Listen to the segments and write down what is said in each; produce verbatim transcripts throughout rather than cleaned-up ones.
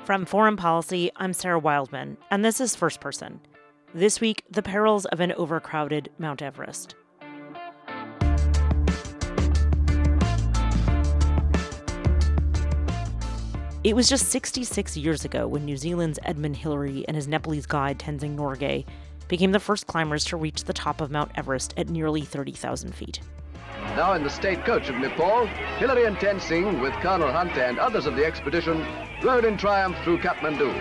From Foreign Policy, I'm Sarah Wildman, and this is First Person. This week, the perils of an overcrowded Mount Everest. It was just sixty-six years ago when New Zealand's Edmund Hillary and his Nepalese guide Tenzing Norgay became the first climbers to reach the top of Mount Everest at nearly thirty thousand feet. Now in the state coach of Nepal, Hillary and Tenzing, with Colonel Hunt and others of the expedition, rode in triumph through Kathmandu.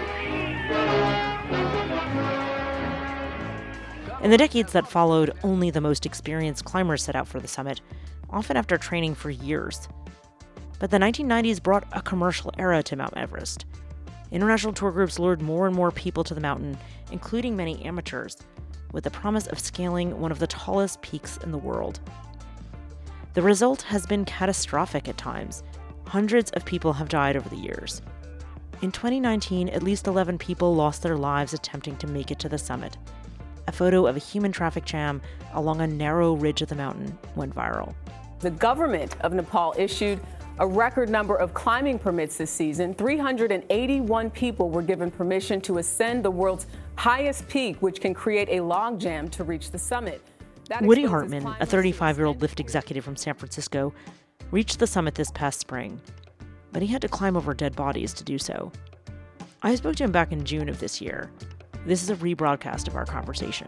In the decades that followed, only the most experienced climbers set out for the summit, often after training for years. But the nineteen nineties brought a commercial era to Mount Everest. International tour groups lured more and more people to the mountain, including many amateurs, with the promise of scaling one of the tallest peaks in the world. The result has been catastrophic at times. Hundreds of people have died over the years. In twenty nineteen, at least eleven people lost their lives attempting to make it to the summit. A photo of a human traffic jam along a narrow ridge of the mountain went viral. The government of Nepal issued a record number of climbing permits this season. three hundred eighty-one people were given permission to ascend the world's highest peak, which can create a logjam to reach the summit. That Woody Hartman, a thirty-five-year-old Lyft executive from San Francisco, reached the summit this past spring, but he had to climb over dead bodies to do so. I spoke to him back in June of this year. This is a rebroadcast of our conversation.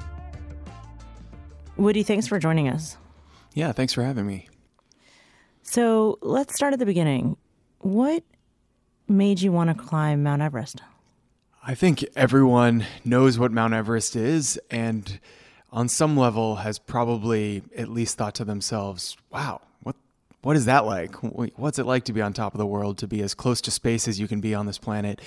Woody, thanks for joining us. Yeah, thanks for having me. So let's start at the beginning. What made you want to climb Mount Everest? I think everyone knows what Mount Everest is, and on some level has probably at least thought to themselves, wow, what what is that like? What's it like to be on top of the world, to be as close to space as you can be on this planet?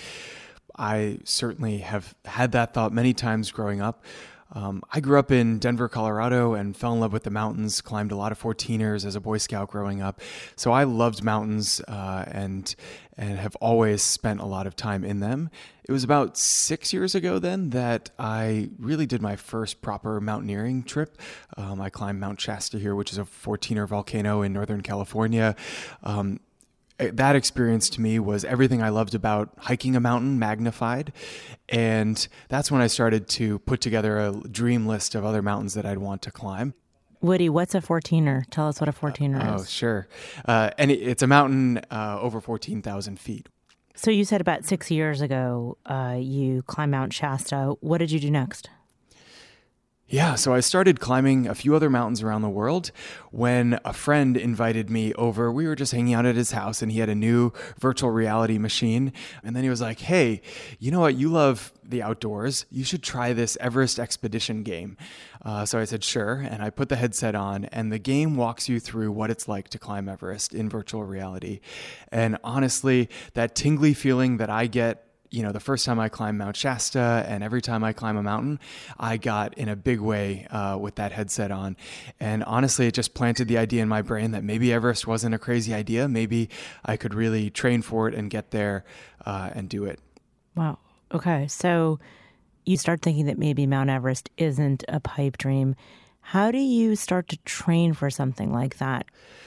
I certainly have had that thought many times growing up. Um, I grew up in Denver, Colorado, and fell in love with the mountains, climbed a lot of fourteeners as a Boy Scout growing up. So I loved mountains uh, and and have always spent a lot of time in them. It was about six years ago then that I really did my first proper mountaineering trip. Um, I climbed Mount Shasta here, which is a fourteener volcano in Northern California. Um, That experience to me was everything I loved about hiking a mountain magnified. And that's when I started to put together a dream list of other mountains that I'd want to climb. Woody, what's a fourteener? Tell us what a fourteener uh, is. Oh, sure. Uh, and it, it's a mountain uh, over fourteen thousand feet. So you said about six years ago uh, you climbed Mount Shasta. What did you do next? Yeah, so I started climbing a few other mountains around the world when a friend invited me over. We were just hanging out at his house and he had a new virtual reality machine. And then he was like, hey, you know what? You love the outdoors. You should try this Everest Expedition game. Uh, so I said, sure. And I put the headset on and the game walks you through what it's like to climb Everest in virtual reality. And honestly, that tingly feeling that I get, you know, the first time I climb Mount Shasta and every time I climb a mountain, I got in a big way uh, with that headset on. And honestly, it just planted the idea in my brain that maybe Everest wasn't a crazy idea. Maybe I could really train for it and get there uh, and do it. Wow. Okay. So you start thinking that maybe Mount Everest isn't a pipe dream. How do you start to train for something like that?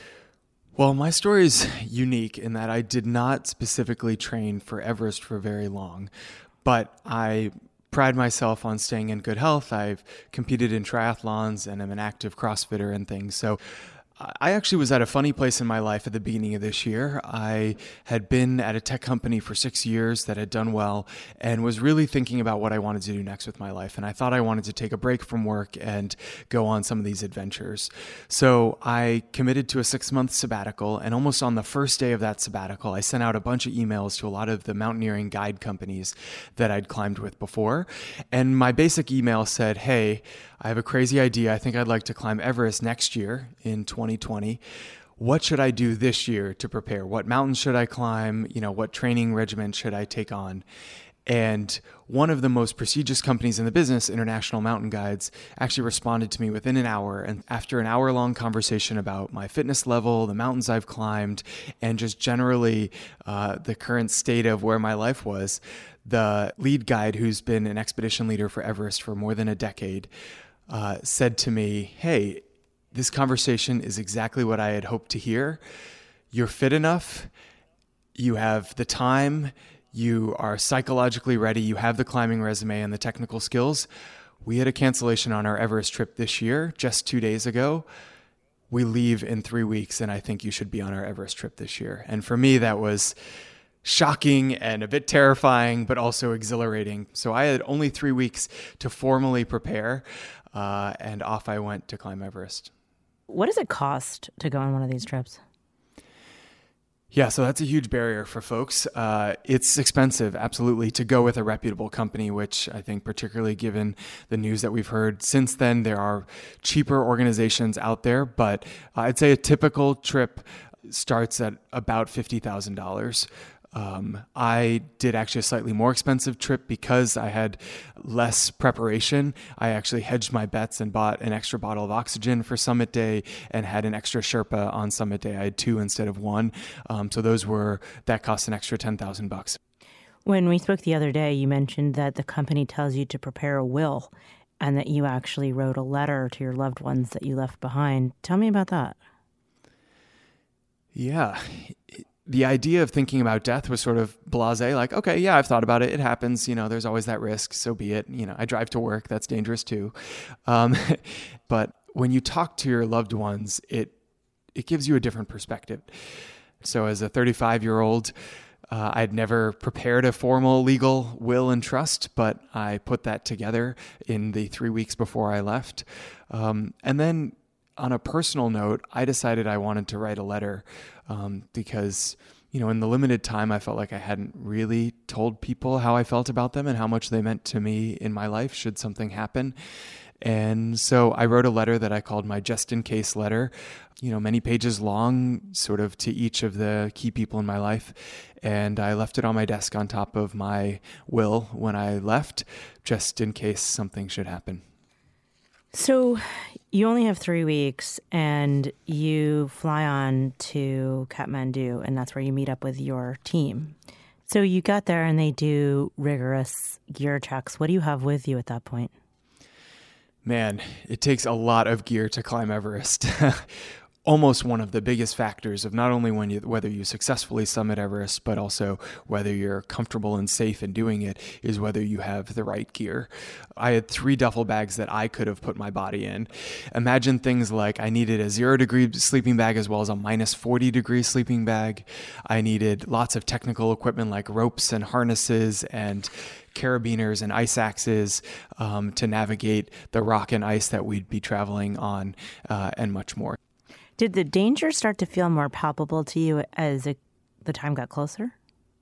Well, my story is unique in that I did not specifically train for Everest for very long, but I pride myself on staying in good health. I've competed in triathlons and am an active CrossFitter and things. So I actually was at a funny place in my life at the beginning of this year. I had been at a tech company for six years that had done well and was really thinking about what I wanted to do next with my life. And I thought I wanted to take a break from work and go on some of these adventures. So I committed to a six-month sabbatical. And almost on the first day of that sabbatical, I sent out a bunch of emails to a lot of the mountaineering guide companies that I'd climbed with before. And my basic email said, hey, I have a crazy idea. I think I'd like to climb Everest next year in twenty twenty. What should I do this year to prepare? What mountains should I climb? You know, what training regimen should I take on? And one of the most prestigious companies in the business, International Mountain Guides, actually responded to me within an hour. And after an hour-long conversation about my fitness level, the mountains I've climbed, and just generally uh, the current state of where my life was, the lead guide, who's been an expedition leader for Everest for more than a decade, uh, said to me, hey, this conversation is exactly what I had hoped to hear. You're fit enough. You have the time. you are psychologically ready, you have the climbing resume and the technical skills. We had a cancellation on our Everest trip this year, just two days ago. We leave in three weeks, and I think you should be on our Everest trip this year. And for me, that was shocking and a bit terrifying, but also exhilarating. So I had only three weeks to formally prepare, uh, and off I went to climb Everest. What does it cost to go on one of these trips? Yeah, so that's a huge barrier for folks. Uh, it's expensive, absolutely, to go with a reputable company, which I think particularly given the news that we've heard since then, there are cheaper organizations out there. But I'd say a typical trip starts at about fifty thousand dollars. Um, I did actually a slightly more expensive trip because I had less preparation. I actually hedged my bets and bought an extra bottle of oxygen for Summit Day and had an extra Sherpa on Summit Day. I had two instead of one. Um, so those were, that cost an extra ten thousand bucks. When we spoke the other day, you mentioned that the company tells you to prepare a will and that you actually wrote a letter to your loved ones that you left behind. Tell me about that. Yeah. The idea of thinking about death was sort of blasé, like, okay, yeah, I've thought about it. It happens. You know, there's always that risk. So be it. You know, I drive to work. That's dangerous too. Um, but when you talk to your loved ones, it it gives you a different perspective. So as a thirty-five-year-old, uh, I'd never prepared a formal legal will and trust, but I put that together in the three weeks before I left. Um, and then on a personal note, I decided I wanted to write a letter um, because, you know, in the limited time, I felt like I hadn't really told people how I felt about them and how much they meant to me in my life should something happen. And so I wrote a letter that I called my just in case letter, you know, many pages long, sort of to each of the key people in my life. And I left it on my desk on top of my will when I left, just in case something should happen. So you only have three weeks and you fly on to Kathmandu, and that's where you meet up with your team. So you got there and they do rigorous gear checks. What do you have with you at that point? Man, it takes a lot of gear to climb Everest. Almost one of the biggest factors of not only when you, whether you successfully summit Everest, but also whether you're comfortable and safe in doing it, is whether you have the right gear. I had three duffel bags that I could have put my body in. Imagine things like I needed a zero degree sleeping bag as well as a minus forty degree sleeping bag. I needed lots of technical equipment like ropes and harnesses and carabiners and ice axes um, to navigate the rock and ice that we'd be traveling on uh, and much more. Did the danger start to feel more palpable to you as it, the time got closer?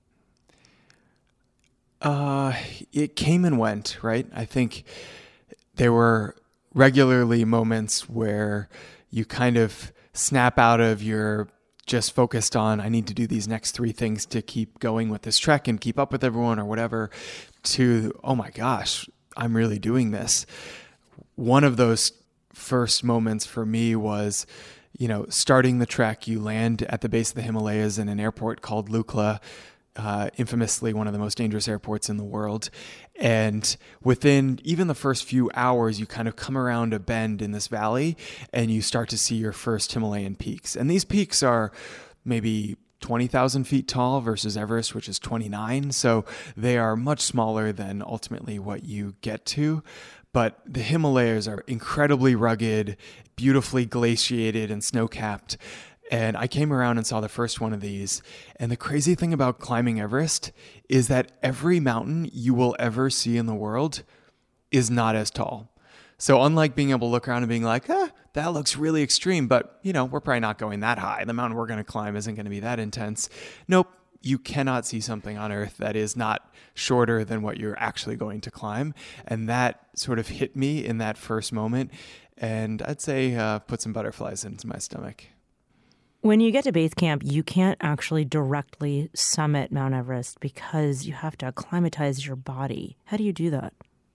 Uh, it came and went, right? I think there were regularly moments where you kind of snap out of your just focused on, I need to do these next three things to keep going with this trek and keep up with everyone or whatever, to, oh my gosh, I'm really doing this. One of those first moments for me was, you know, starting the trek. You land at the base of the Himalayas in an airport called Lukla, uh, infamously one of the most dangerous airports in the world. And within even the first few hours, you kind of come around a bend in this valley and you start to see your first Himalayan peaks. And these peaks are maybe twenty thousand feet tall versus Everest, which is twenty-nine. So they are much smaller than ultimately what you get to. But the Himalayas are incredibly rugged, beautifully glaciated and snow-capped. And I came around and saw the first one of these. And the crazy thing about climbing Everest is that every mountain you will ever see in the world is not as tall. So unlike being able to look around and being like, ah, that looks really extreme, but, you know, we're probably not going that high. The mountain we're going to climb isn't going to be that intense. Nope. You cannot see something on Earth that is not shorter than what you're actually going to climb. And that sort of hit me in that first moment. And I'd say uh, put some butterflies into my stomach. When you get to base camp, you can't actually directly summit Mount Everest because you have to acclimatize your body. How do you do that?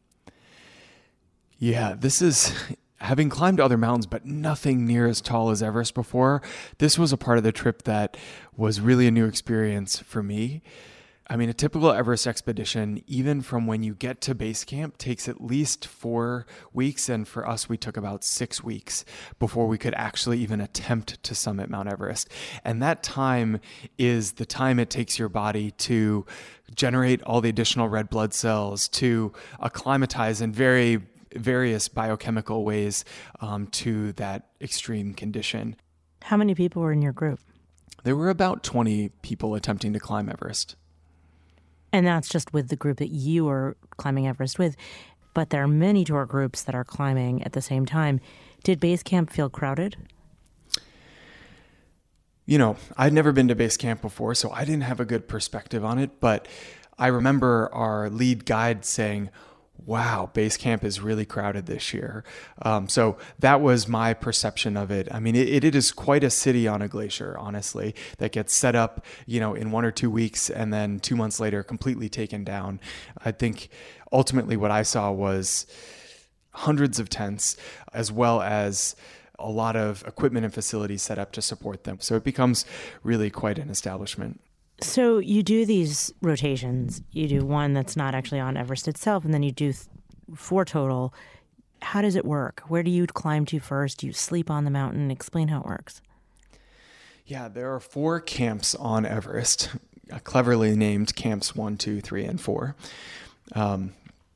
Yeah, this is... Having climbed other mountains, but nothing near as tall as Everest before, this was a part of the trip that was really a new experience for me. I mean, a typical Everest expedition, even from when you get to base camp, takes at least four weeks. And for us, we took about six weeks before we could actually even attempt to summit Mount Everest. And that time is the time it takes your body to generate all the additional red blood cells, to acclimatize in very various biochemical ways um, to that extreme condition. How many people were in your group? There were about twenty people attempting to climb Everest. And that's just with the group that you are climbing Everest with. But there are many tour groups that are climbing at the same time. Did base camp feel crowded? You know, I'd never been to base camp before, so I didn't have a good perspective on it. But I remember our lead guide saying, wow, base camp is really crowded this year. Um, so that was my perception of it. I mean, it, it is quite a city on a glacier, honestly, that gets set up, you know, in one or two weeks and then two months later completely taken down. I think ultimately what I saw was hundreds of tents as well as a lot of equipment and facilities set up to support them. So it becomes really quite an establishment. So you do these rotations. You do one that's not actually on Everest itself, and then you do th- four total. How does it work? Where do you climb to first? Do you sleep on the mountain? Explain how it works. Yeah, there are four camps on Everest, uh, cleverly named camps one, two, three, and four. Um,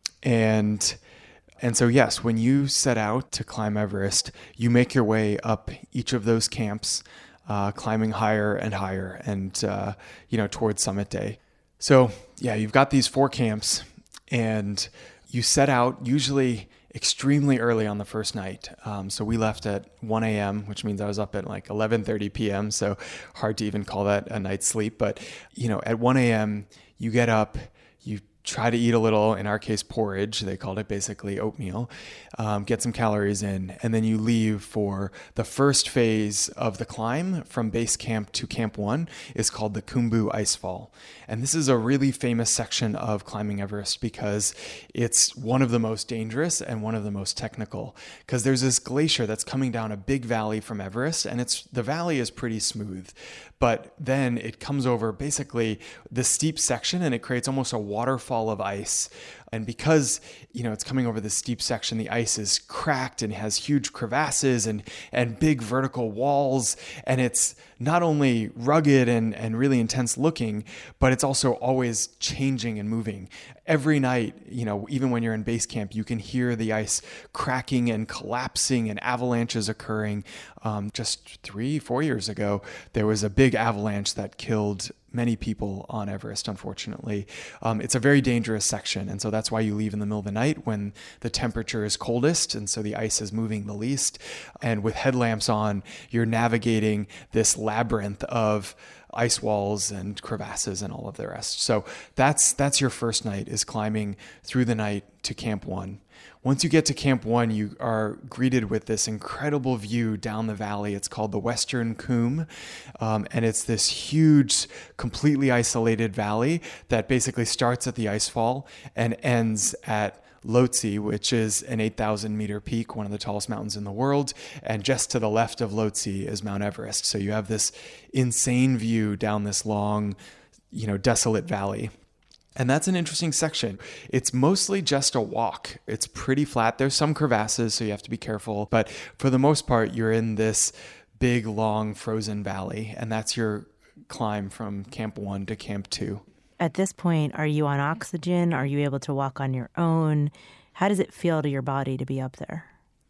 and and so, yes, when you set out to climb Everest, you make your way up each of those camps, Uh, climbing higher and higher and, uh, you know, towards summit day. So yeah, you've got these four camps and you set out usually extremely early on the first night. Um, so we left at one a.m., which means I was up at like eleven thirty p.m. So hard to even call that a night's sleep. But, you know, at one a.m., you get up, you try to eat a little, in our case, porridge. They called it basically oatmeal. Um, get some calories in, and then you leave for the first phase of the climb from base camp to camp one is called the Khumbu Icefall. And this is a really famous section of climbing Everest because it's one of the most dangerous and one of the most technical, because there's this glacier that's coming down a big valley from Everest, and it's the valley is pretty smooth. But then it comes over basically the steep section and it creates almost a waterfall of ice. And because, you know, it's coming over the steep section, the ice is cracked and has huge crevasses and, and big vertical walls. And it's not only rugged and, and really intense looking, but it's also always changing and moving. Every night, you know, even when you're in base camp, you can hear the ice cracking and collapsing and avalanches occurring. Um, just three, four years ago, there was a big avalanche that killed many people on Everest, unfortunately. Um, it's a very dangerous section. And so that's why you leave in the middle of the night when the temperature is coldest. And so the ice is moving the least. And with headlamps on, you're navigating this labyrinth of ice walls and crevasses and all of the rest. So that's that's your first night, is climbing through the night to camp one. Once you get to camp one, you are greeted with this incredible view down the valley. It's called the Western Khum, um, and it's this huge, completely isolated valley that basically starts at the icefall and ends at Lhotse, which is an eight thousand meter peak, one of the tallest mountains in the world. And just to the left of Lhotse is Mount Everest. So you have this insane view down this long, you know, desolate valley. And that's an interesting section. It's mostly just a walk. It's pretty flat. There's some crevasses, so you have to be careful. But for the most part, you're in this big, long, frozen valley. And that's your climb from camp one to camp two. At this point, are you on oxygen? Are you able to walk on your own? How does it feel to your body to be up there?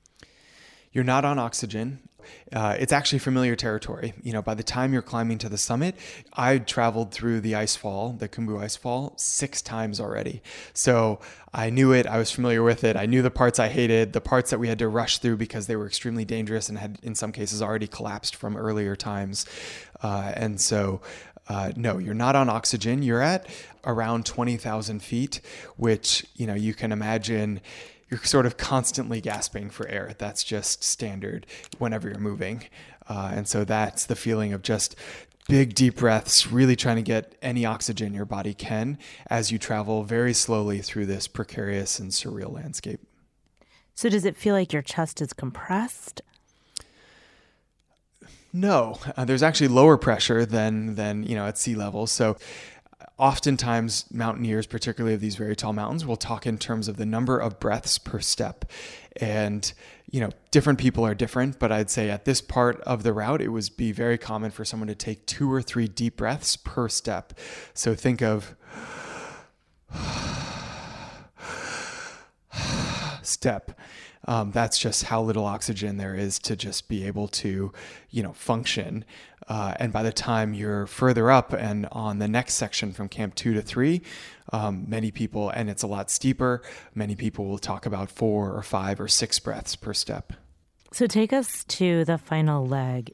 You're not on oxygen. Uh, it's actually familiar territory. You know, by the time you're climbing to the summit, I traveled through the icefall, the Khumbu Icefall, six times already. So I knew it. I was familiar with it. I knew the parts I hated, the parts that we had to rush through because they were extremely dangerous and had, in some cases, already collapsed from earlier times. Uh, and so Uh, no, you're not on oxygen. You're at around twenty thousand feet, which, you know, you can imagine you're sort of constantly gasping for air. That's just standard whenever you're moving. Uh, and so that's the feeling of just big, deep breaths, really trying to get any oxygen your body can as you travel very slowly through this precarious and surreal landscape. So does it feel like your chest is compressed? No, uh, there's actually lower pressure than, than, you know, at sea level. So oftentimes mountaineers, particularly of these very tall mountains, will talk in terms of the number of breaths per step. And, you know, different people are different, but I'd say at this part of the route, it would be very common for someone to take two or three deep breaths per step. So think of step. Um, that's just how little oxygen there is to just be able to, you know, function. Uh, and by the time you're further up and on the next section from camp two to three, um, many people, and it's a lot steeper, many people will talk about four or five or six breaths per step. So take us to the final leg.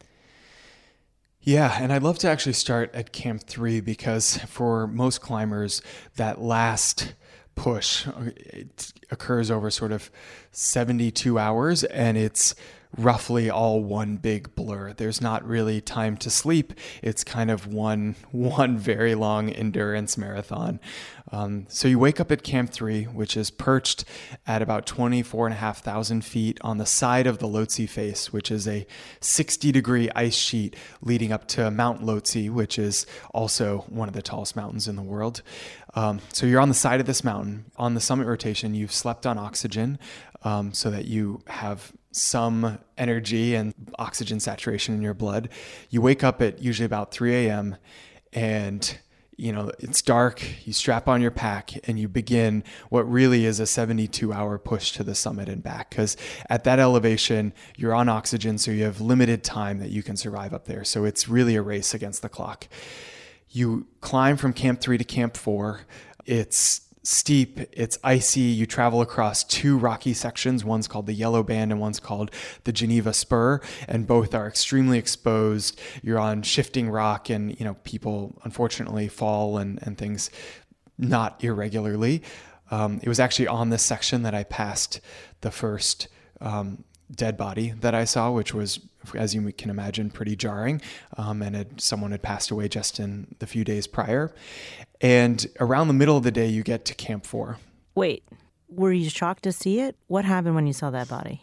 Yeah, and I'd love to actually start at camp three because for most climbers, that last push it occurs over sort of seventy-two hours, and it's roughly all one big blur. There's not really time to sleep. It's kind of one one very long endurance marathon. Um, so you wake up at Camp three, which is perched at about twenty-four and a half thousand feet on the side of the Lhotse face, which is a sixty degree ice sheet leading up to Mount Lhotse, which is also one of the tallest mountains in the world. Um, so you're on the side of this mountain. On the summit rotation, you've slept on oxygen um, so that you have some energy and oxygen saturation in your blood. You wake up at usually about three a.m. and you know it's dark. You strap on your pack and you begin what really is a seventy-two hour push to the summit and back, because at that elevation you're on oxygen, so you have limited time that you can survive up there. So it's really a race against the clock. You climb from camp three to camp four. It's steep, it's icy. You travel across two rocky sections. One's called the Yellow Band and one's called the Geneva Spur, and both are extremely exposed. You're on shifting rock, and you know people unfortunately fall and, and things not irregularly. Um, it was actually on this section that I passed the first um, dead body that I saw, which was, as you can imagine, pretty jarring. Um, and it, someone had passed away just in the few days prior. And around the middle of the day, you get to camp four. Wait, were you shocked to see it? What happened when you saw that body?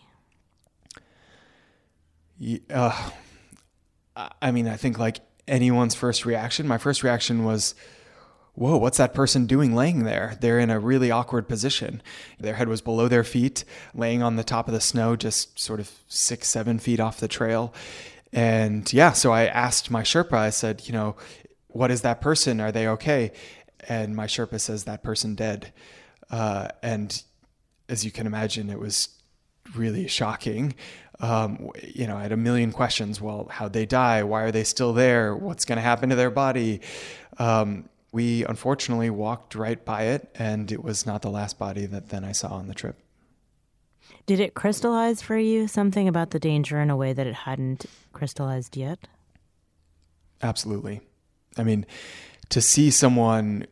Uh, I mean, I think like anyone's first reaction, my first reaction was, whoa, what's that person doing laying there? They're in a really awkward position. Their head was below their feet, laying on the top of the snow, just sort of six, seven feet off the trail. And yeah, so I asked my Sherpa, I said, you know, what is that person? Are they okay? And my Sherpa says, that person dead. Uh, and as you can imagine, it was really shocking. Um, you know, I had a million questions. Well, how'd they die? Why are they still there? What's going to happen to their body? Um, We unfortunately walked right by it, and it was not the last body that then I saw on the trip. Did it crystallize for you something about the danger in a way that it hadn't crystallized yet? Absolutely. I mean, to see someone,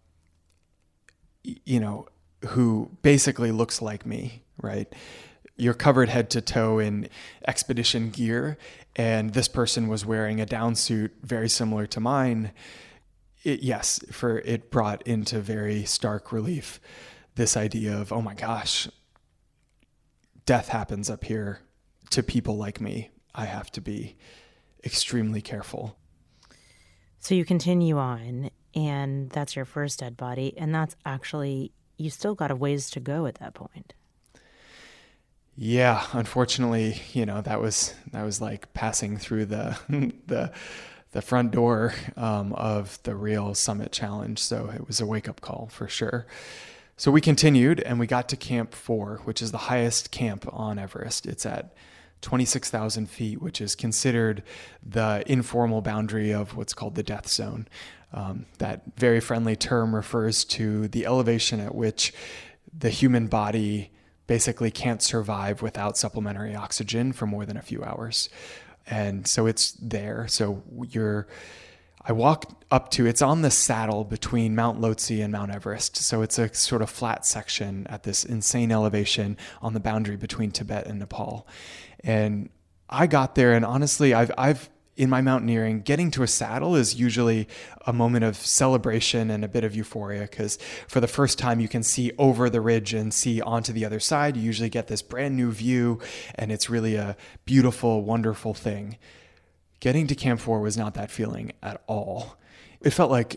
you know, who basically looks like me, right? You're covered head to toe in expedition gear, and this person was wearing a down suit very similar to mine. It, yes, for it brought into very stark relief this idea of, oh my gosh, death happens up here to people like me. I have to be extremely careful. So you continue on, and that's your first dead body, and that's actually, you still got a ways to go at that point. Yeah, unfortunately, you know, that was that was like passing through the the the front door um, of the real summit challenge. So it was a wake-up call for sure. So we continued and we got to camp four, which is the highest camp on Everest. It's at twenty-six thousand feet, which is considered the informal boundary of what's called the death zone. Um, that very friendly term refers to the elevation at which the human body basically can't survive without supplementary oxygen for more than a few hours. And so it's there. So you're, I walked up to, it's on the saddle between Mount Lhotse and Mount Everest. So it's a sort of flat section at this insane elevation on the boundary between Tibet and Nepal. And I got there, and honestly, I've, I've, in my mountaineering, getting to a saddle is usually a moment of celebration and a bit of euphoria, because for the first time you can see over the ridge and see onto the other side. You usually get this brand new view, and it's really a beautiful, wonderful thing. Getting to Camp four was not that feeling at all. It felt like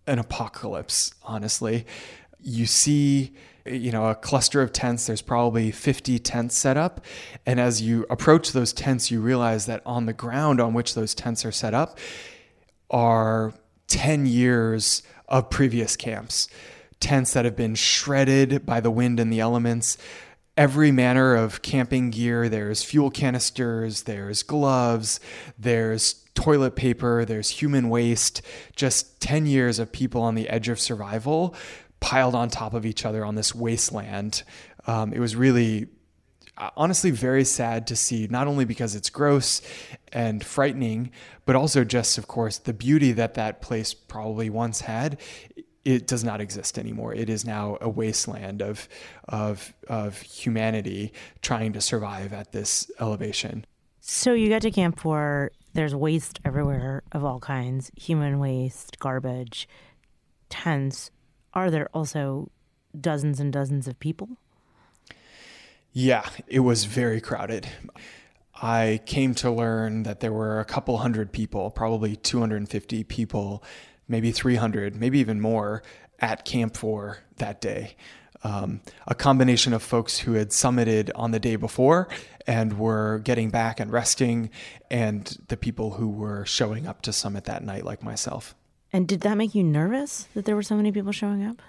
an apocalypse, honestly. You see, you know, a cluster of tents, there's probably fifty tents set up. And as you approach those tents, you realize that on the ground on which those tents are set up are ten years of previous camps. Tents that have been shredded by the wind and the elements. Every manner of camping gear. There's fuel canisters, there's gloves, there's toilet paper, there's human waste. Just ten years of people on the edge of survival piled on top of each other on this wasteland. Um, it was really, honestly, very sad to see, not only because it's gross and frightening, but also just, of course, the beauty that that place probably once had. It does not exist anymore. It is now a wasteland of, of, of humanity trying to survive at this elevation. So you get to Camp four, there's waste everywhere of all kinds, human waste, garbage, tents. Are there also dozens and dozens of people? Yeah, it was very crowded. I came to learn that there were a couple hundred people, probably two hundred fifty people, maybe three hundred, maybe even more at Camp four that day. Um, a combination of folks who had summited on the day before and were getting back and resting, and the people who were showing up to summit that night, like myself. And did that make you nervous that there were so many people showing up?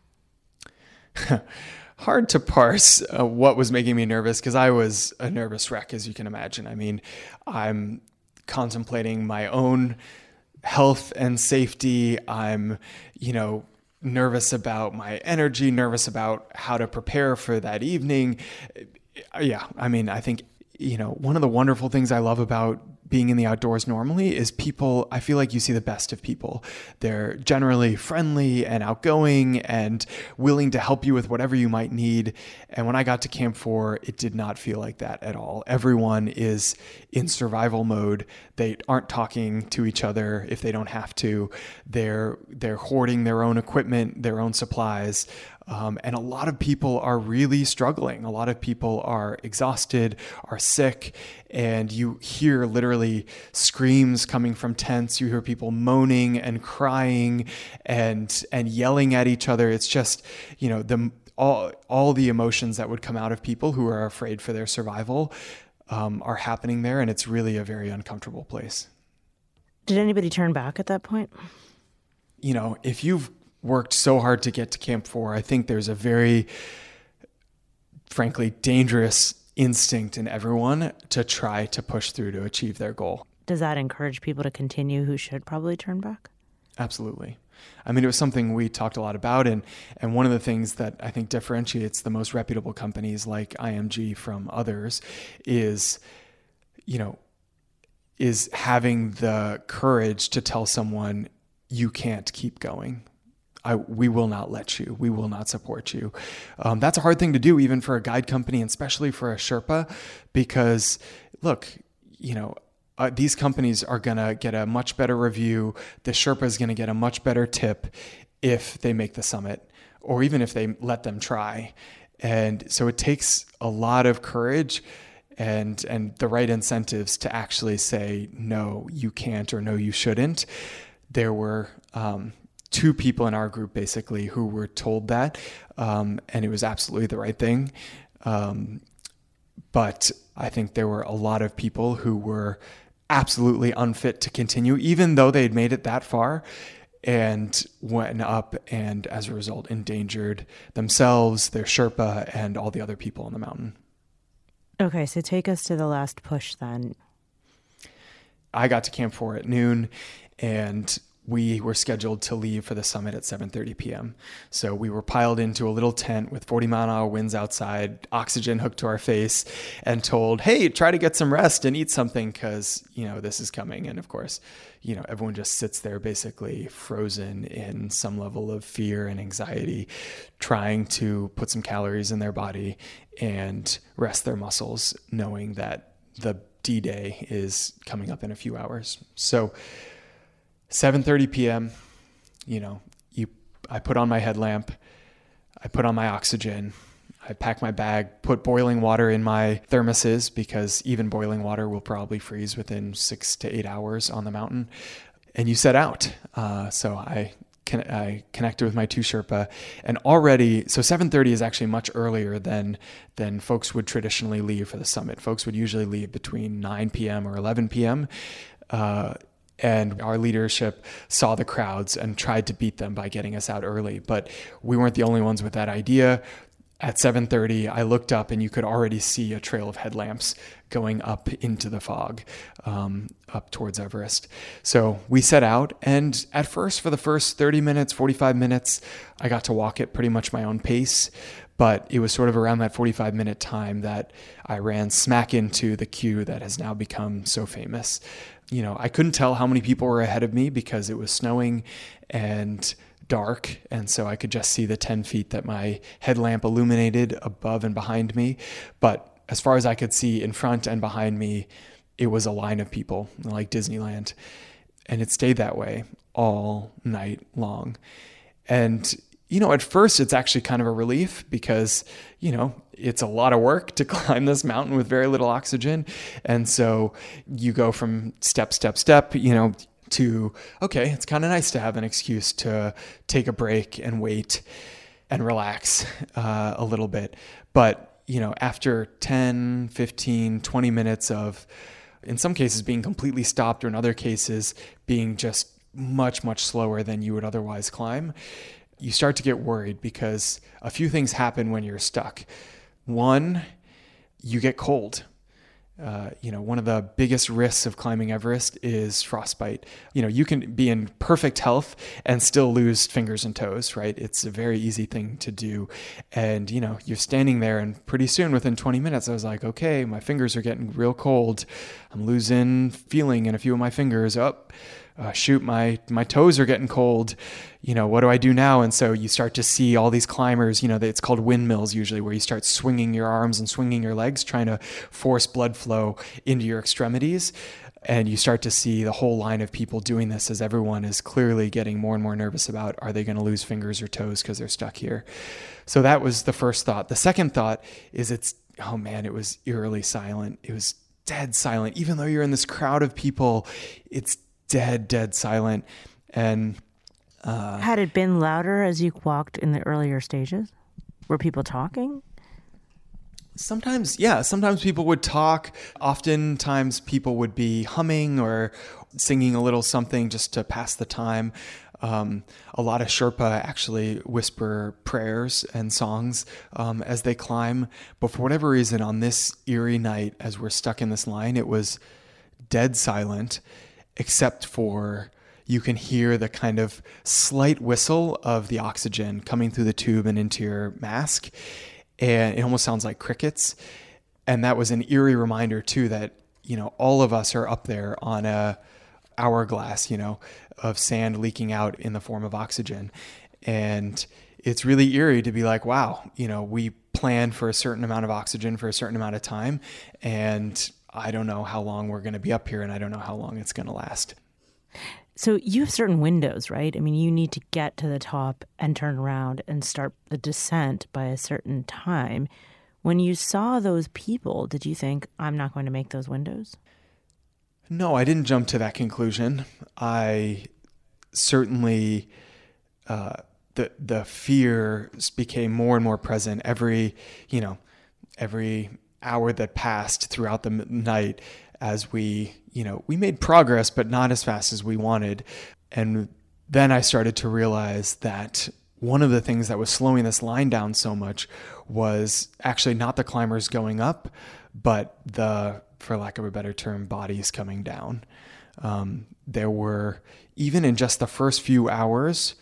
Hard to parse uh, what was making me nervous, because I was a nervous wreck, as you can imagine. I mean, I'm contemplating my own health and safety. I'm, you know, nervous about my energy, nervous about how to prepare for that evening. Yeah, I mean, I think, you know, one of the wonderful things I love about being in the outdoors normally is people, I feel like you see the best of people. They're generally friendly and outgoing and willing to help you with whatever you might need. And when I got to Camp four, it did not feel like that at all. Everyone is in survival mode. They aren't talking to each other if they don't have to. They're, they're hoarding their own equipment, their own supplies. Um, and a lot of people are really struggling. A lot of people are exhausted, are sick, and you hear literally screams coming from tents. You hear people moaning and crying and and yelling at each other. It's just, you know, the all all the emotions that would come out of people who are afraid for their survival um, are happening there, and it's really a very uncomfortable place. Did anybody turn back at that point? You know, if you've worked so hard to get to Camp four, I think there's a very, frankly, dangerous instinct in everyone to try to push through to achieve their goal. Does that encourage people to continue who should probably turn back? Absolutely. I mean, it was something we talked a lot about, and, and one of the things that I think differentiates the most reputable companies like I M G from others is, you know, is having the courage to tell someone, you can't keep going. I, we will not let you. We will not support you. Um, that's a hard thing to do, even for a guide company, and especially for a Sherpa, because look, you know, uh, these companies are going to get a much better review. The Sherpa is going to get a much better tip if they make the summit, or even if they let them try. And so it takes a lot of courage and, and the right incentives to actually say, no, you can't, or no, you shouldn't. There were, um, two people in our group basically who were told that, um, and it was absolutely the right thing. Um, but I think there were a lot of people who were absolutely unfit to continue, even though they'd made it that far, and went up and as a result endangered themselves, their Sherpa, and all the other people on the mountain. Okay, so take us to the last push then. I got to Camp four at noon, and we were scheduled to leave for the summit at seven thirty p.m. So we were piled into a little tent with forty mile an hour winds outside, oxygen hooked to our face, and told, hey, try to get some rest and eat something because, you know, this is coming. And of course, you know, everyone just sits there basically frozen in some level of fear and anxiety, trying to put some calories in their body and rest their muscles, knowing that the D-Day is coming up in a few hours. So seven thirty p.m., you know, you, I put on my headlamp, I put on my oxygen, I pack my bag, put boiling water in my thermoses because even boiling water will probably freeze within six to eight hours on the mountain. And you set out. Uh, so I con- I connected with my two Sherpa, and already, so seven thirty is actually much earlier than than folks would traditionally leave for the summit. Folks would usually leave between nine p.m. or eleven p.m. Uh, and our leadership saw the crowds and tried to beat them by getting us out early. But we weren't the only ones with that idea. At seven thirty, I looked up and you could already see a trail of headlamps going up into the fog, um, up towards Everest. So we set out, and at first, for the first thirty minutes, forty-five minutes, I got to walk at pretty much my own pace. But it was sort of around that forty-five minute time that I ran smack into the queue that has now become so famous. You know, I couldn't tell how many people were ahead of me because it was snowing and dark, and so I could just see the ten feet that my headlamp illuminated above and behind me. But as far as I could see in front and behind me, it was a line of people like Disneyland. And it stayed that way all night long. And, you know, at first it's actually kind of a relief because, you know, it's a lot of work to climb this mountain with very little oxygen. And so you go from step, step, step, you know, to, okay, it's kind of nice to have an excuse to take a break and wait and relax uh, a little bit. But, you know, after ten, fifteen, twenty minutes of, in some cases, being completely stopped, or in other cases, being just much, much slower than you would otherwise climb, you start to get worried because a few things happen when you're stuck. One, you get cold. Uh, you know, one of the biggest risks of climbing Everest is frostbite. You know, you can be in perfect health and still lose fingers and toes, right? It's a very easy thing to do. And, you know, you're standing there, and pretty soon, within twenty minutes, I was like, okay, my fingers are getting real cold. I'm losing feeling in a few of my fingers. Oh, uh, shoot, my, my toes are getting cold. You know, what do I do now? And so you start to see all these climbers, you know, it's called windmills usually, where you start swinging your arms and swinging your legs, trying to force blood flow into your extremities. And you start to see the whole line of people doing this as everyone is clearly getting more and more nervous about, are they going to lose fingers or toes because they're stuck here? So that was the first thought. The second thought is it's, oh man, it was eerily silent. It was dead silent. Even though you're in this crowd of people, it's dead, dead silent. And uh, had it been louder as you walked in the earlier stages? Were people talking? Sometimes, yeah. Sometimes people would talk. Oftentimes people would be humming or singing a little something just to pass the time. Um, a lot of Sherpa actually whisper prayers and songs um, as they climb. But for whatever reason, on this eerie night, as we're stuck in this line, it was dead silent, except for you can hear the kind of slight whistle of the oxygen coming through the tube and into your mask. And it almost sounds like crickets. And that was an eerie reminder too, that, you know, all of us are up there on a hourglass, you know, of sand leaking out in the form of oxygen. And it's really eerie to be like, wow, you know, we planned for a certain amount of oxygen for a certain amount of time. And I don't know how long we're going to be up here, and I don't know how long it's going to last. So you have certain windows, right? I mean, you need to get to the top and turn around and start the descent by a certain time. When you saw those people, did you think, I'm not going to make those windows? No, I didn't jump to that conclusion. I certainly, uh, the the fear became more and more present every, you know, every hour that passed throughout the night as we, you know, we made progress, but not as fast as we wanted. And then I started to realize that one of the things that was slowing this line down so much was actually not the climbers going up, but the, for lack of a better term, bodies coming down. Um, there were, even in just the first few hours,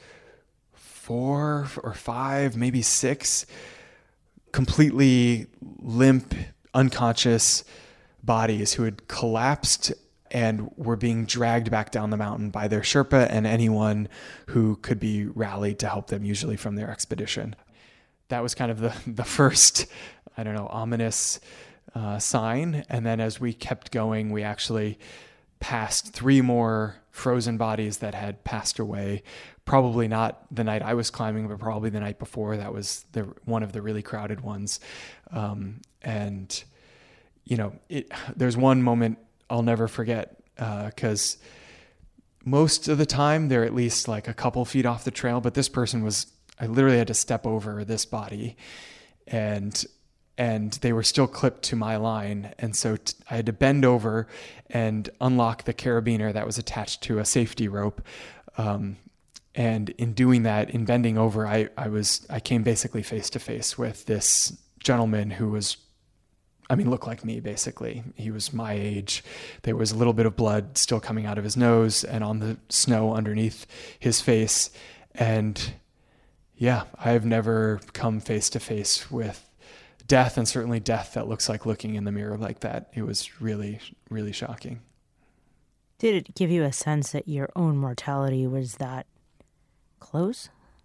four or five, maybe six, completely limp, unconscious bodies who had collapsed and were being dragged back down the mountain by their Sherpa and anyone who could be rallied to help them, usually from their expedition. That was kind of the, the first, I don't know, ominous uh, sign. And then as we kept going, we actually passed three more frozen bodies that had passed away. Probably not the night I was climbing, but probably the night before. That was the one of the really crowded ones. Um, and, you know, it, there's one moment I'll never forget, because most of the time they're at least like a couple feet off the trail, but this person was, I literally had to step over this body, and and they were still clipped to my line. And so t- I had to bend over and unlock the carabiner that was attached to a safety rope. Um, and in doing that, in bending over, I, I was, I came basically face to face with this gentleman who was, I mean, looked like me, basically. He was my age. There was a little bit of blood still coming out of his nose and on the snow underneath his face. And yeah, I've never come face to face with death, and certainly death that looks like looking in the mirror like that. It was really, really shocking. Did it give you a sense that your own mortality was that close?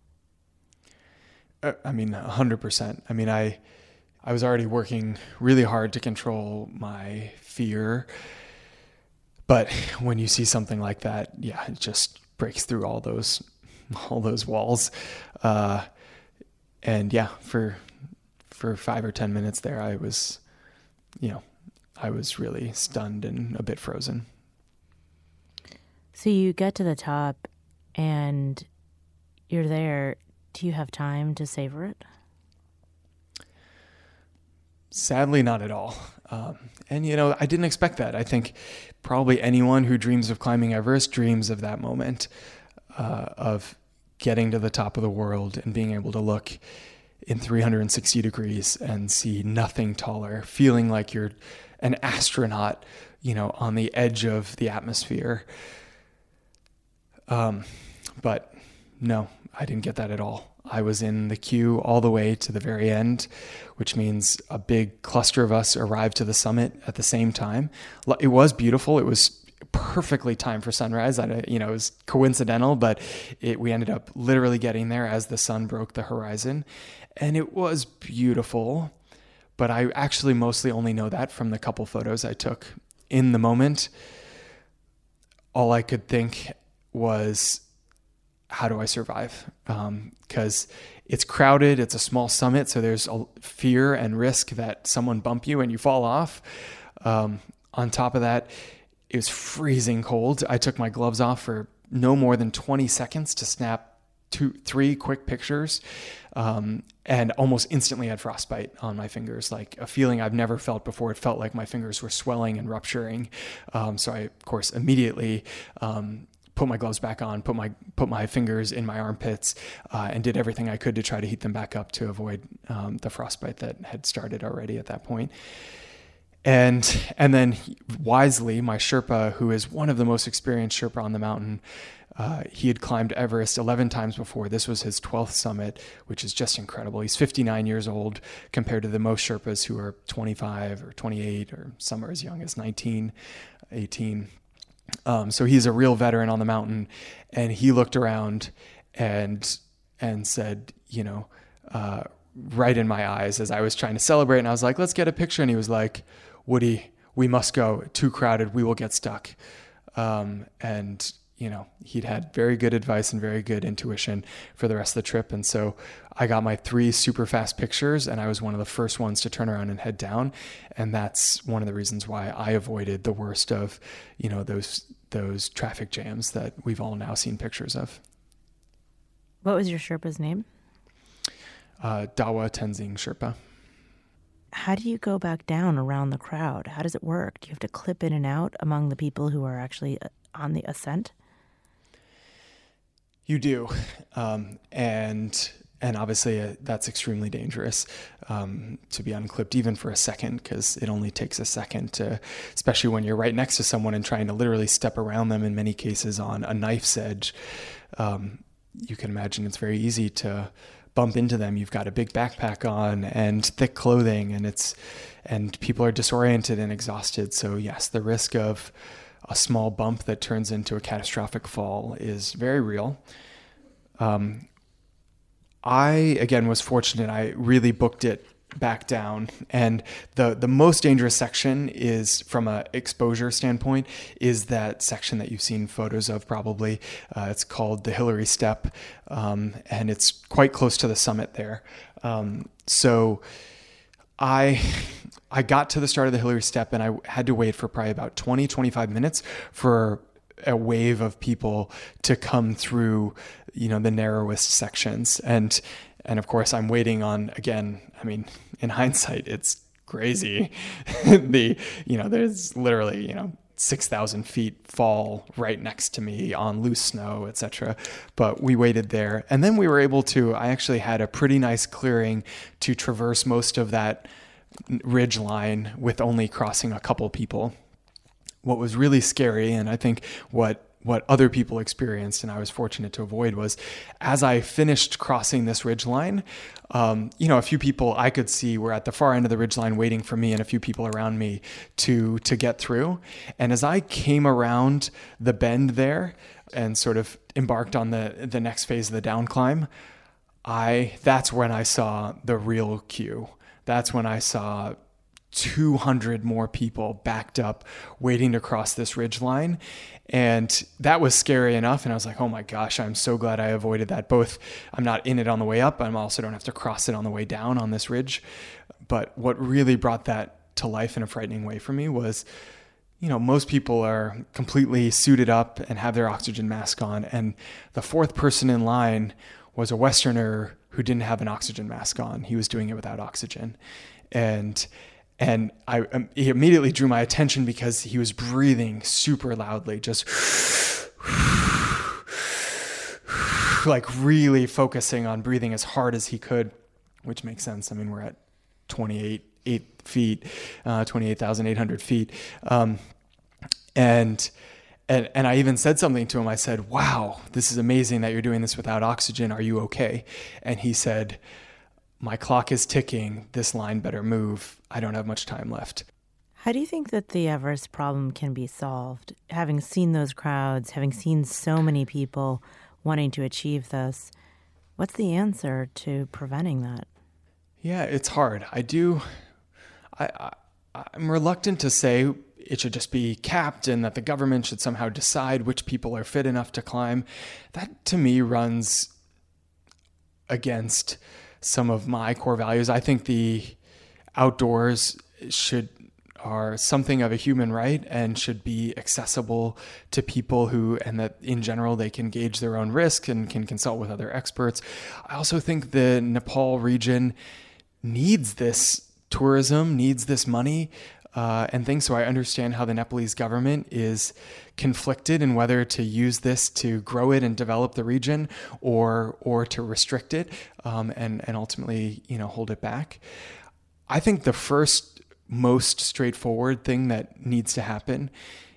Uh, I mean, one hundred percent. I mean, I I was already working really hard to control my fear. But when you see something like that, yeah, it just breaks through all those all those walls. Uh, and yeah, for for five or ten minutes there, I was, you know, I was really stunned and a bit frozen. So you get to the top and you're there. Do you have time to savor it? Sadly, not at all. Um, and, you know, I didn't expect that. I think probably anyone who dreams of climbing Everest dreams of that moment, uh, of getting to the top of the world and being able to look in three hundred sixty degrees and see nothing taller, feeling like you're an astronaut, you know, on the edge of the atmosphere. Um, but no, I didn't get that at all. I was in the queue all the way to the very end, which means a big cluster of us arrived to the summit at the same time. It was beautiful. It was perfectly timed for sunrise. I, you know, it was coincidental, but it, we ended up literally getting there as the sun broke the horizon, and it was beautiful. But I actually mostly only know that from the couple photos I took. In the moment, all I could think was, how do I survive? Because um, it's crowded, it's a small summit, so there's a fear and risk that someone bump you and you fall off. Um, on top of that, it was freezing cold. I took my gloves off for no more than twenty seconds to snap two, three quick pictures, um, and almost instantly had frostbite on my fingers, like a feeling I've never felt before. It felt like my fingers were swelling and rupturing. Um, so I, of course, immediately um, put my gloves back on, put my put my fingers in my armpits, uh, and did everything I could to try to heat them back up to avoid um, the frostbite that had started already at that point. And and then wisely, my Sherpa, who is one of the most experienced Sherpa on the mountain, uh, he had climbed Everest eleven times before. This was his twelfth summit, which is just incredible. He's fifty-nine years old compared to the most Sherpas who are twenty-five or twenty-eight, or some are as young as nineteen, eighteen. Um, so he's a real veteran on the mountain, and he looked around and and said, you know, uh, right in my eyes as I was trying to celebrate, and I was like, let's get a picture. And he was like, Woody, we must go. Too crowded. We will get stuck. Um, and, you know, he'd had very good advice and very good intuition for the rest of the trip. And so I got my three super fast pictures, and I was one of the first ones to turn around and head down. And that's one of the reasons why I avoided the worst of, you know, those, those traffic jams that we've all now seen pictures of. What was your Sherpa's name? Uh, Dawa Tenzing Sherpa. How do you go back down around the crowd? How does it work? Do you have to clip in and out among the people who are actually on the ascent? You do. Um, and and obviously uh, that's extremely dangerous um, to be unclipped even for a second, because it only takes a second to, especially when you're right next to someone and trying to literally step around them in many cases on a knife's edge. Um, you can imagine it's very easy to bump into them. You've got a big backpack on and thick clothing, and it's and people are disoriented and exhausted. So yes, the risk of a small bump that turns into a catastrophic fall is very real. Um, I again was fortunate. I really booked it back down, and the the most dangerous section is, from a exposure standpoint, is that section that you've seen photos of probably. Uh, it's called the Hillary Step, um, and it's quite close to the summit there. Um, so I I got to the start of the Hillary Step, and I had to wait for probably about twenty, twenty-five minutes for a wave of people to come through, you know, the narrowest sections. And, and of course I'm waiting on, again, I mean, in hindsight, it's crazy. the, you know, there's literally, you know, six thousand feet fall right next to me on loose snow, et cetera. But we waited there. And then we were able to, I actually had a pretty nice clearing to traverse most of that ridge line with only crossing a couple people. What was really scary, and I think what what other people experienced, and I was fortunate to avoid, was as I finished crossing this ridge line, um, you know, a few people I could see were at the far end of the ridge line waiting for me and a few people around me to to get through. And as I came around the bend there and sort of embarked on the the next phase of the down climb, I that's when I saw the real queue. That's when I saw two hundred more people backed up waiting to cross this ridge line. And that was scary enough. And I was like, oh my gosh, I'm so glad I avoided that. Both, I'm not in it on the way up, but I also don't have to cross it on the way down on this ridge. But what really brought that to life in a frightening way for me was, you know, most people are completely suited up and have their oxygen mask on. And the fourth person in line was a Westerner who didn't have an oxygen mask on. He was doing it without oxygen. And And I um, he immediately drew my attention because he was breathing super loudly, just like really focusing on breathing as hard as he could, which makes sense. I mean, we're at twenty-eight eight feet, uh, twenty-eight thousand eight hundred feet. Um, and, and, and I even said something to him. I said, wow, this is amazing that you're doing this without oxygen. Are you okay? And he said, my clock is ticking. This line better move. I don't have much time left. How do you think that the Everest problem can be solved? Having seen those crowds, having seen so many people wanting to achieve this, what's the answer to preventing that? Yeah, it's hard. I do. I, I I'm reluctant to say it should just be capped and that the government should somehow decide which people are fit enough to climb. That to me runs against some of my core values. I think the outdoors should are something of a human right and should be accessible to people who, and that in general, they can gauge their own risk and can consult with other experts. I also think the Nepal region needs this tourism, needs this money, uh, and things. So I understand how the Nepalese government is conflicted in whether to use this to grow it and develop the region or or to restrict it um, and, and ultimately, you know, hold it back. I think the first most straightforward thing that needs to happen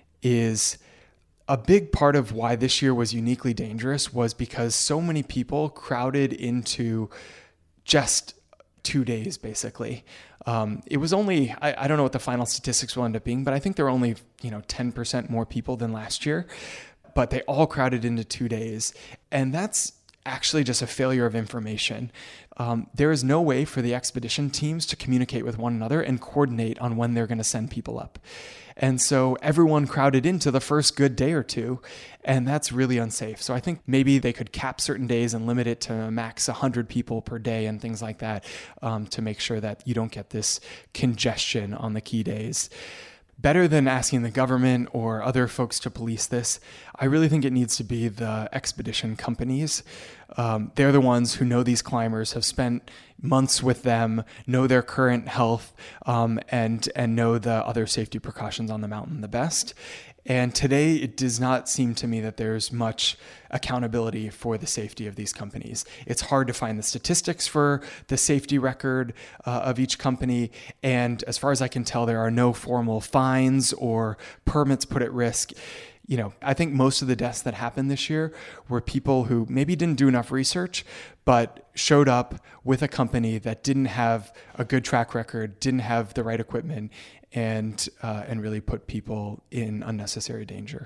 is a big part of why this year was uniquely dangerous was because so many people crowded into just two days, basically. Um, it was only, I, I don't know what the final statistics will end up being, but I think there were only, you know, ten percent more people than last year, but they all crowded into two days. And that's actually just a failure of information. Um, there is no way for the expedition teams to communicate with one another and coordinate on when they're going to send people up. And so everyone crowded into the first good day or two, and that's really unsafe. So I think maybe they could cap certain days and limit it to max one hundred people per day and things like that um, to make sure that you don't get this congestion on the key days. Better than asking the government or other folks to police this, I really think it needs to be the expedition companies. Um, they're the ones who know these climbers, have spent months with them, know their current health, um, and and know the other safety precautions on the mountain the best. And today, it does not seem to me that there's much accountability for the safety of these companies. It's hard to find the statistics for the safety record uh, of each company. And as far as I can tell, there are no formal fines or permits put at risk. You know, I think most of the deaths that happened this year were people who maybe didn't do enough research, but showed up with a company that didn't have a good track record, didn't have the right equipment, and uh, and really put people in unnecessary danger.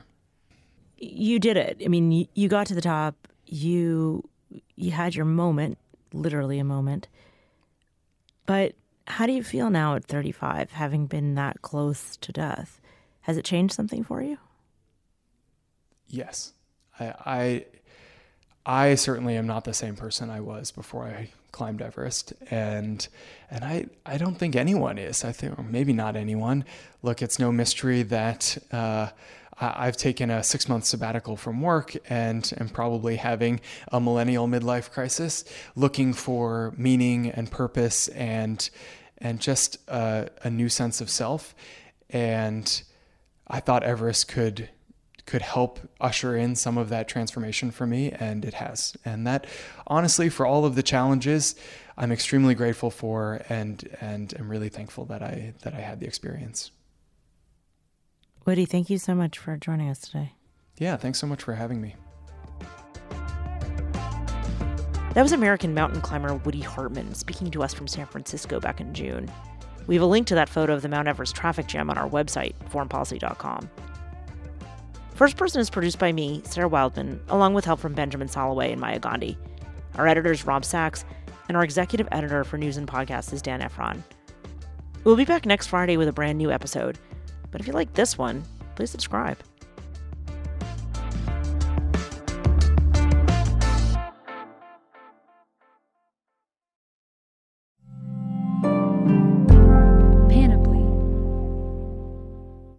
You did it. I mean, you, you got to the top. You you had your moment, literally a moment. But how do you feel now at thirty-five, having been that close to death? Has it changed something for you? Yes. I, I I certainly am not the same person I was before I climbed Everest, and and I I don't think anyone is. I think, or maybe not anyone. Look, it's no mystery that uh, I've taken a six month sabbatical from work and am probably having a millennial midlife crisis, looking for meaning and purpose and and just a, a new sense of self. And I thought Everest could could help usher in some of that transformation for me, and it has. And that, honestly, for all of the challenges, I'm extremely grateful for, and and I'm really thankful that I that I had the experience. Woody, thank you so much for joining us today. Yeah, thanks so much for having me. That was American mountain climber Woody Hartman speaking to us from San Francisco back in June. We have a link to that photo of the Mount Everest traffic jam on our website, foreign policy dot com. First Person is produced by me, Sarah Wildman, along with help from Benjamin Soloway and Maya Gandhi. Our editor is Rob Sachs, and our executive editor for News and Podcasts is Dan Efron. We'll be back next Friday with a brand new episode. But if you like this one, please subscribe.